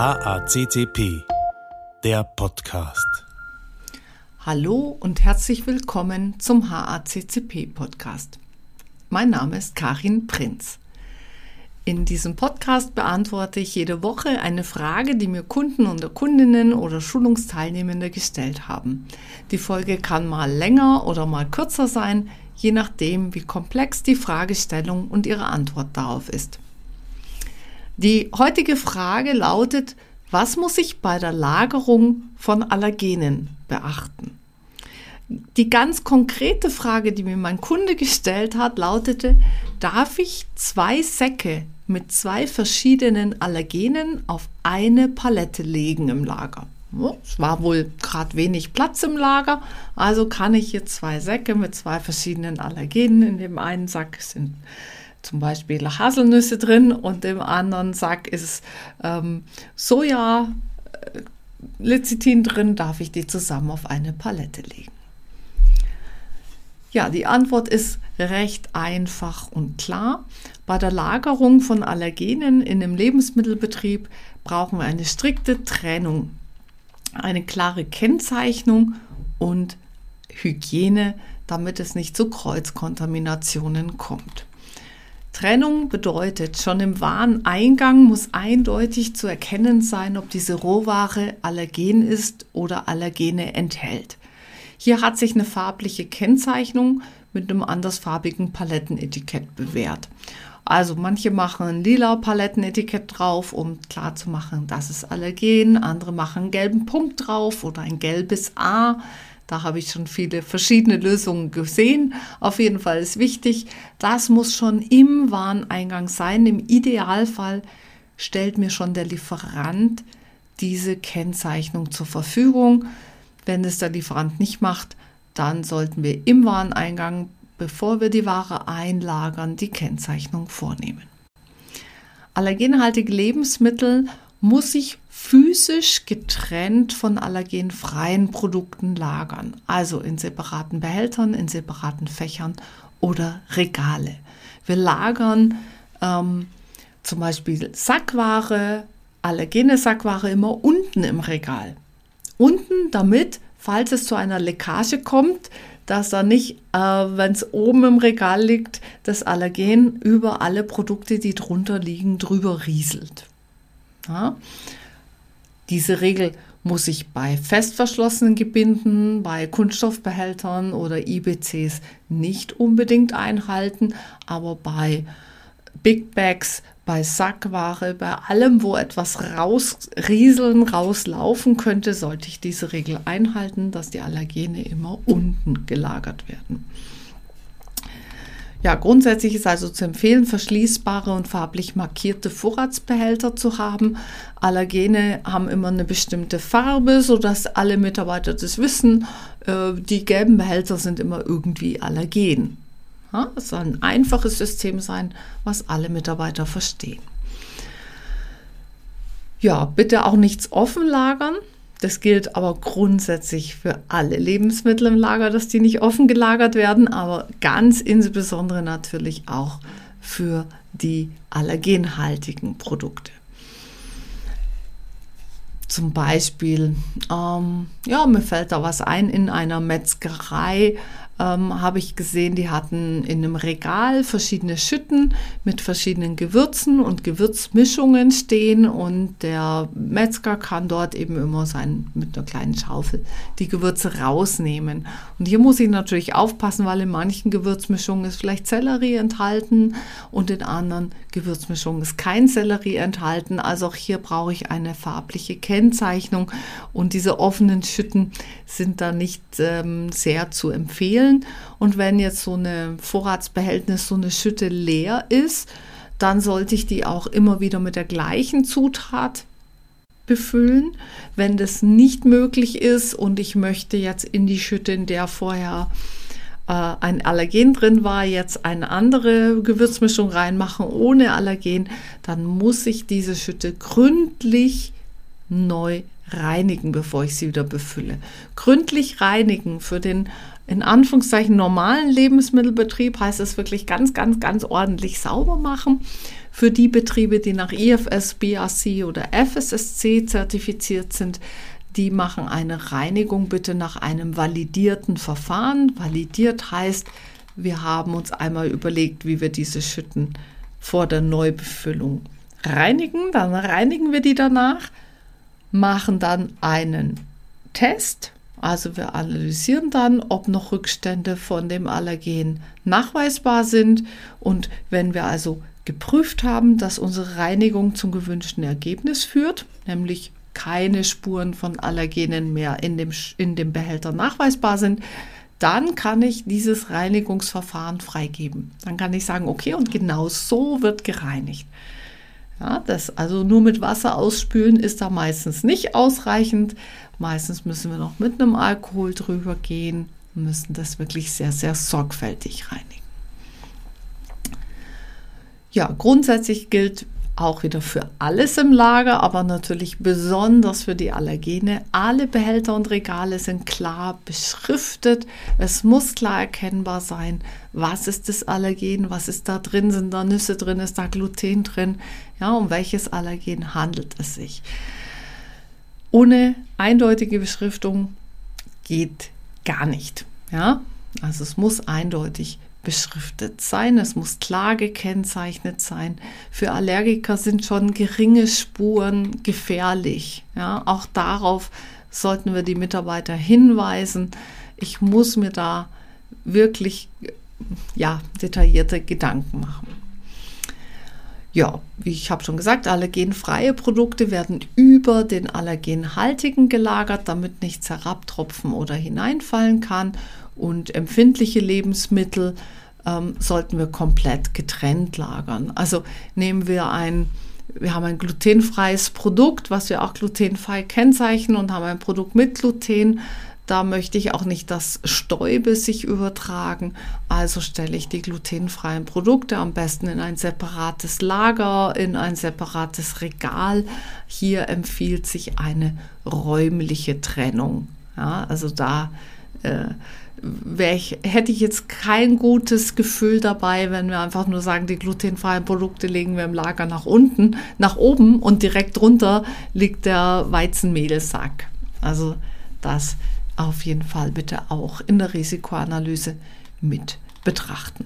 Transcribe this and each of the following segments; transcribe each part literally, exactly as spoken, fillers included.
H A C C P, der Podcast. Hallo und herzlich willkommen zum H A C C P Podcast. Mein Name ist Karin Prinz. In diesem Podcast beantworte ich jede Woche eine Frage, die mir Kunden und Kundinnen oder Schulungsteilnehmende gestellt haben. Die Folge kann mal länger oder mal kürzer sein, je nachdem, wie komplex die Fragestellung und ihre Antwort darauf ist. Die heutige Frage lautet: Was muss ich bei der Lagerung von Allergenen beachten? Die ganz konkrete Frage, die mir mein Kunde gestellt hat, lautete: Darf ich zwei Säcke mit zwei verschiedenen Allergenen auf eine Palette legen im Lager? Es war wohl gerade wenig Platz im Lager, also kann ich hier zwei Säcke mit zwei verschiedenen Allergenen. In dem einen Sack sind zum Beispiel Haselnüsse drin und im anderen Sack ist ähm, Soja, äh, Lecithin drin, darf ich die zusammen auf eine Palette legen? Ja, die Antwort ist recht einfach und klar. Bei der Lagerung von Allergenen in einem Lebensmittelbetrieb brauchen wir eine strikte Trennung, eine klare Kennzeichnung und Hygiene, damit es nicht zu Kreuzkontaminationen kommt. Trennung bedeutet, schon im Wareneingang muss eindeutig zu erkennen sein, ob diese Rohware allergen ist oder Allergene enthält. Hier hat sich eine farbliche Kennzeichnung mit einem andersfarbigen Palettenetikett bewährt. Also manche machen ein lila Palettenetikett drauf, um klarzumachen, das ist allergen. Andere machen einen gelben Punkt drauf oder ein gelbes A. Da habe ich schon viele verschiedene Lösungen gesehen. Auf jeden Fall ist wichtig, das muss schon im Wareneingang sein. Im Idealfall stellt mir schon der Lieferant diese Kennzeichnung zur Verfügung. Wenn es der Lieferant nicht macht, dann sollten wir im Wareneingang, bevor wir die Ware einlagern, die Kennzeichnung vornehmen. Allergenhaltige Lebensmittel muss ich physisch getrennt von allergenfreien Produkten lagern, also in separaten Behältern, in separaten Fächern oder Regale. Wir lagern ähm, zum Beispiel Sackware, allergene Sackware immer unten im Regal. Unten, damit, falls es zu einer Leckage kommt, dass da nicht, äh, wenn es oben im Regal liegt, das Allergen über alle Produkte, die drunter liegen, drüber rieselt. Ja? Diese Regel muss ich bei fest verschlossenen Gebinden, bei Kunststoffbehältern oder I B Cs nicht unbedingt einhalten, aber bei Big Bags, bei Sackware, bei allem, wo etwas rausrieseln, rauslaufen könnte, sollte ich diese Regel einhalten, dass die Allergene immer unten gelagert werden. Ja, grundsätzlich ist also zu empfehlen, verschließbare und farblich markierte Vorratsbehälter zu haben. Allergene haben immer eine bestimmte Farbe, sodass alle Mitarbeiter das wissen. Die gelben Behälter sind immer irgendwie allergen. Ja, es soll ein einfaches System sein, was alle Mitarbeiter verstehen. Ja, bitte auch nichts offen lagern. Das gilt aber grundsätzlich für alle Lebensmittel im Lager, dass die nicht offen gelagert werden, aber ganz insbesondere natürlich auch für die allergenhaltigen Produkte. Zum Beispiel, ähm, ja, mir fällt da was ein, in einer Metzgerei ähm, habe ich gesehen, die hatten in einem Regal verschiedene Schütten mit verschiedenen Gewürzen und Gewürzmischungen stehen und der Metzger kann dort eben immer sein, mit einer kleinen Schaufel die Gewürze rausnehmen. Und hier muss ich natürlich aufpassen, weil in manchen Gewürzmischungen ist vielleicht Sellerie enthalten und in anderen Gewürzmischungen ist kein Sellerie enthalten. Also auch hier brauche ich eine farbliche Kennzeichnung und diese offenen Schütten sind da nicht ähm, sehr zu empfehlen. Und wenn jetzt so ein Vorratsbehältnis, so eine Schütte leer ist, dann sollte ich die auch immer wieder mit der gleichen Zutat befüllen. Wenn das nicht möglich ist und ich möchte jetzt in die Schütte, in der vorher äh, ein Allergen drin war, jetzt eine andere Gewürzmischung reinmachen ohne Allergen, dann muss ich diese Schütte gründlich neu reinigen, bevor ich sie wieder befülle. Gründlich reinigen für den in Anführungszeichen normalen Lebensmittelbetrieb heißt es wirklich ganz, ganz, ganz ordentlich sauber machen. Für die Betriebe, die nach I F S, B A C oder F S S C zertifiziert sind, die machen eine Reinigung bitte nach einem validierten Verfahren. Validiert heißt, wir haben uns einmal überlegt, wie wir diese Schütten vor der Neubefüllung reinigen. Dann reinigen wir die danach, machen dann einen Test. Also wir analysieren dann, ob noch Rückstände von dem Allergen nachweisbar sind. Und wenn wir also geprüft haben, dass unsere Reinigung zum gewünschten Ergebnis führt, nämlich keine Spuren von Allergenen mehr in dem, in dem Behälter nachweisbar sind, dann kann ich dieses Reinigungsverfahren freigeben. Dann kann ich sagen, okay, und genau so wird gereinigt. Ja, das also nur mit Wasser ausspülen ist da meistens nicht ausreichend. Meistens müssen wir noch mit einem Alkohol drüber gehen und müssen das wirklich sehr, sehr sorgfältig reinigen. Ja, grundsätzlich gilt auch wieder für alles im Lager, aber natürlich besonders für die Allergene. Alle Behälter und Regale sind klar beschriftet. Es muss klar erkennbar sein, was ist das Allergen, was ist da drin, sind da Nüsse drin, ist da Gluten drin, ja, um welches Allergen handelt es sich. Ohne eindeutige Beschriftung geht gar nicht, ja. Also es muss eindeutig beschriftet sein, es muss klar gekennzeichnet sein. Für Allergiker sind schon geringe Spuren gefährlich. Ja, auch darauf sollten wir die Mitarbeiter hinweisen. Ich muss mir da wirklich ja, detaillierte Gedanken machen. Ja, wie ich habe schon gesagt, allergenfreie Produkte werden über den allergenhaltigen gelagert, damit nichts herabtropfen oder hineinfallen kann. Und empfindliche Lebensmittel ähm, sollten wir komplett getrennt lagern. Also nehmen wir ein, wir haben ein glutenfreies Produkt, was wir auch glutenfrei kennzeichnen und haben ein Produkt mit Gluten. Da möchte ich auch nicht, dass Stäube sich übertragen. Also stelle ich die glutenfreien Produkte am besten in ein separates Lager, in ein separates Regal. Hier empfiehlt sich eine räumliche Trennung. Ja, also da äh, Ich, hätte ich jetzt kein gutes Gefühl dabei, wenn wir einfach nur sagen, die glutenfreien Produkte legen wir im Lager nach unten, nach oben und direkt drunter liegt der Weizenmehlsack. Also das auf jeden Fall bitte auch in der Risikoanalyse mit betrachten.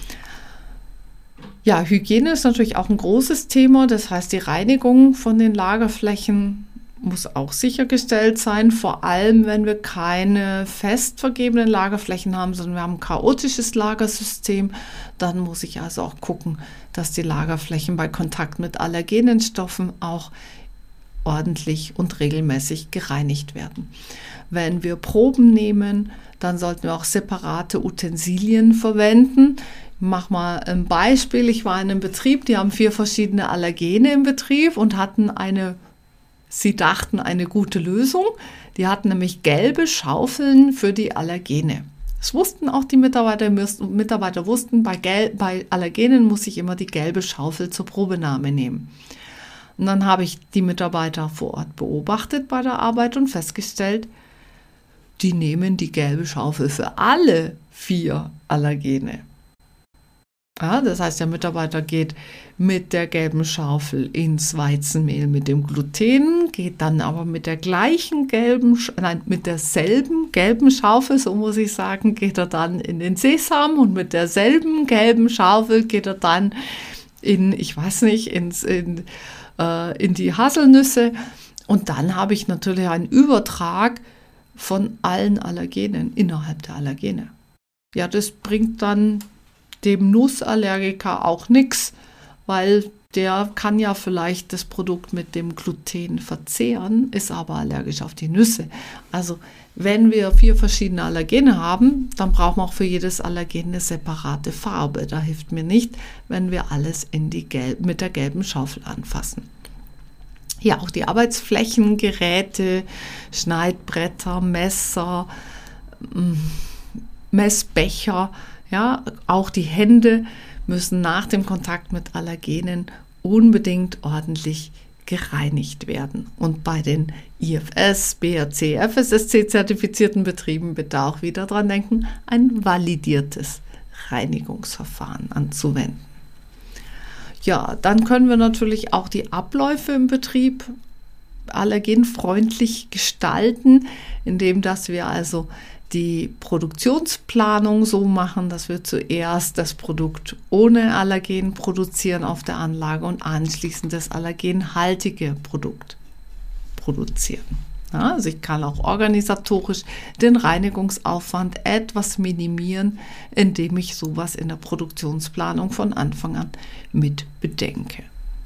Ja, Hygiene ist natürlich auch ein großes Thema. Das heißt, die Reinigung von den Lagerflächen muss auch sichergestellt sein, vor allem wenn wir keine fest vergebenen Lagerflächen haben, sondern wir haben ein chaotisches Lagersystem. Dann muss ich also auch gucken, dass die Lagerflächen bei Kontakt mit allergenen Stoffen auch ordentlich und regelmäßig gereinigt werden. Wenn wir Proben nehmen, dann sollten wir auch separate Utensilien verwenden. Ich mache mal ein Beispiel. Ich war in einem Betrieb, die haben vier verschiedene Allergene im Betrieb und hatten eine Sie dachten, eine gute Lösung. Die hatten nämlich gelbe Schaufeln für die Allergene. Das wussten auch die Mitarbeiter. Mitarbeiter wussten, bei, Gel- bei Allergenen muss ich immer die gelbe Schaufel zur Probenahme nehmen. Und dann habe ich die Mitarbeiter vor Ort beobachtet bei der Arbeit und festgestellt, die nehmen die gelbe Schaufel für alle vier Allergene. Ja, das heißt, der Mitarbeiter geht mit der gelben Schaufel ins Weizenmehl mit dem Gluten, geht dann aber mit der gleichen gelben, nein, mit derselben gelben Schaufel, so muss ich sagen, geht er dann in den Sesam und mit derselben gelben Schaufel geht er dann in, ich weiß nicht, ins, in, äh, in die Haselnüsse. Und dann habe ich natürlich einen Übertrag von allen Allergenen innerhalb der Allergene. Ja, das bringt dann dem Nussallergiker auch nichts, weil der kann ja vielleicht das Produkt mit dem Gluten verzehren, ist aber allergisch auf die Nüsse. Also wenn wir vier verschiedene Allergene haben, dann brauchen wir auch für jedes Allergen eine separate Farbe. Da hilft mir nicht, wenn wir alles in die Gelb- mit der gelben Schaufel anfassen. Ja, auch die Arbeitsflächen, Geräte, Schneidbretter, Messer, Messbecher, ja, auch die Hände müssen nach dem Kontakt mit Allergenen unbedingt ordentlich gereinigt werden. Und bei den I F S, B R C, F S S C-zertifizierten Betrieben bitte auch wieder dran denken, ein validiertes Reinigungsverfahren anzuwenden. Ja, dann können wir natürlich auch die Abläufe im Betrieb allergenfreundlich gestalten, indem dass wir also die Produktionsplanung so machen, dass wir zuerst das Produkt ohne Allergen produzieren auf der Anlage und anschließend das allergenhaltige Produkt produzieren. Ja, also ich kann auch organisatorisch den Reinigungsaufwand etwas minimieren, indem ich sowas in der Produktionsplanung von Anfang an mit bedenke.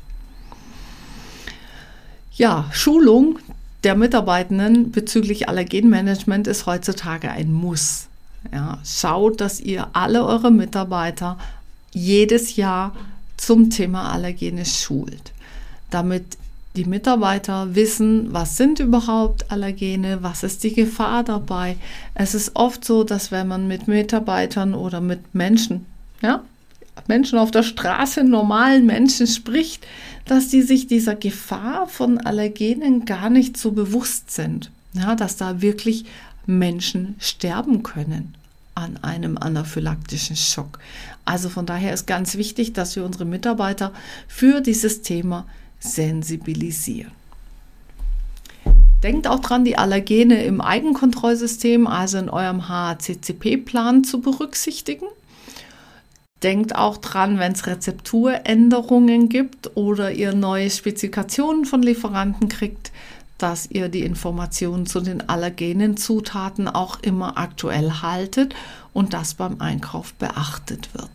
Ja, Schulung der Mitarbeitenden bezüglich Allergenmanagement ist heutzutage ein Muss. Ja, schaut, dass ihr alle eure Mitarbeiter jedes Jahr zum Thema Allergene schult, damit die Mitarbeiter wissen, was sind überhaupt Allergene, was ist die Gefahr dabei. Es ist oft so, dass wenn man mit Mitarbeitern oder mit Menschen, ja, Menschen auf der Straße, normalen Menschen spricht, dass die sich dieser Gefahr von Allergenen gar nicht so bewusst sind. Ja, dass da wirklich Menschen sterben können an einem anaphylaktischen Schock. Also von daher ist ganz wichtig, dass wir unsere Mitarbeiter für dieses Thema sensibilisieren. Denkt auch dran, die Allergene im Eigenkontrollsystem, also in eurem H A C C P-Plan zu berücksichtigen. Denkt auch dran, wenn es Rezepturänderungen gibt oder ihr neue Spezifikationen von Lieferanten kriegt, dass ihr die Informationen zu den allergenen Zutaten auch immer aktuell haltet und das beim Einkauf beachtet wird.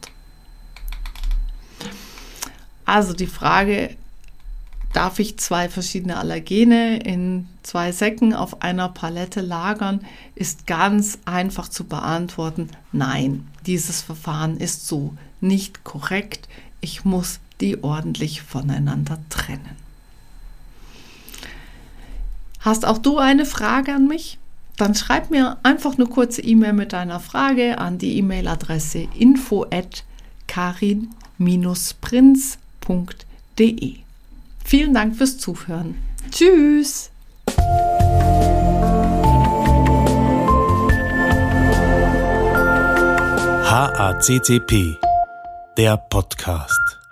Also die Frage, darf ich zwei verschiedene Allergene in zwei Säcken auf einer Palette lagern, ist ganz einfach zu beantworten. Nein, dieses Verfahren ist so nicht korrekt. Ich muss die ordentlich voneinander trennen. Hast auch du eine Frage an mich? Dann schreib mir einfach eine kurze E-Mail mit deiner Frage an die E-Mail-Adresse info at karin Bindestrich prinz punkt de. Vielen Dank fürs Zuhören. Tschüss! H A C C P, der Podcast.